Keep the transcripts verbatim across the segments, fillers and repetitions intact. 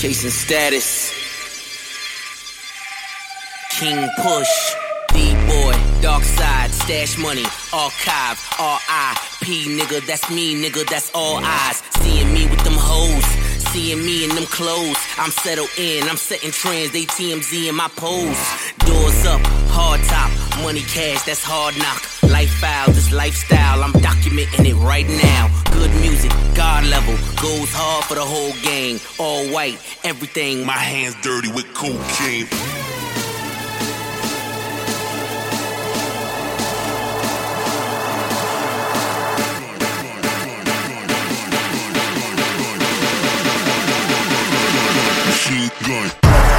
Chasing status. King Push, D-Boy, Dark Side, Stash Money, Archive, R I P, nigga, that's me, nigga, that's all eyes. Seeing me with them hoes, seeing me in them clothes. I'm settled in, I'm setting trends, they T M Z in my pose. Doors up, hard top, money cash, that's hard knock. Lifestyle, this lifestyle, I'm documenting it right now. Good music, God level, goes hard for the whole gang. All white, everything, my hands dirty with cocaine. Machine gun.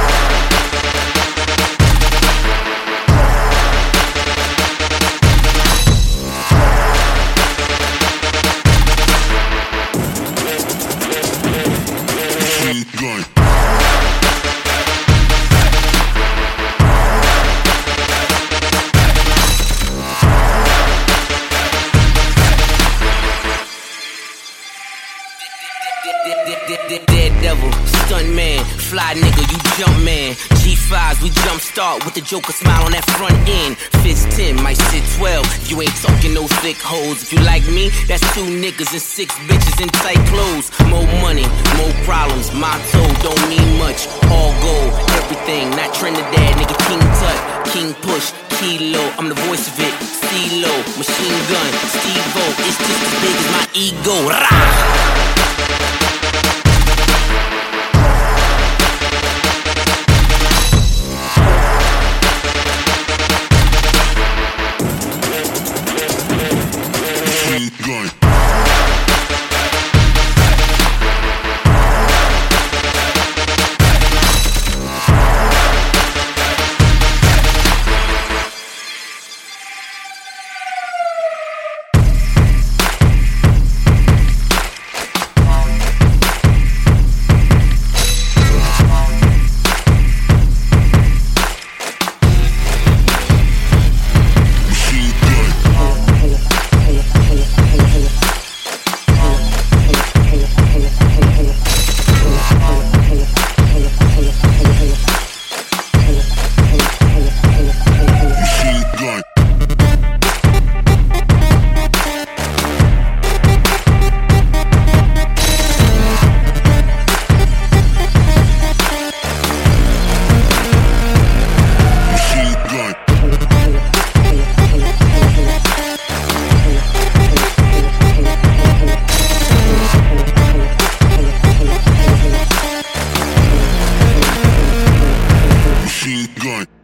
Gun. Daredevil, stunt man, fly nigga, you jump man. G fives, we jump start with the Joker smile on that front end. Fist ten, might sit twelve. You ain't talking no thick hoes. If you like me, that's two niggas and six bitches in tight clothes. More money, more problems. Motto don't mean much. All gold, everything, not Trinidad, nigga. King Tut, King Push, Kilo. I'm the voice of it. C-Lo, machine gun, Steve-O. It's just as big as my ego. Rah! Gun. Gun.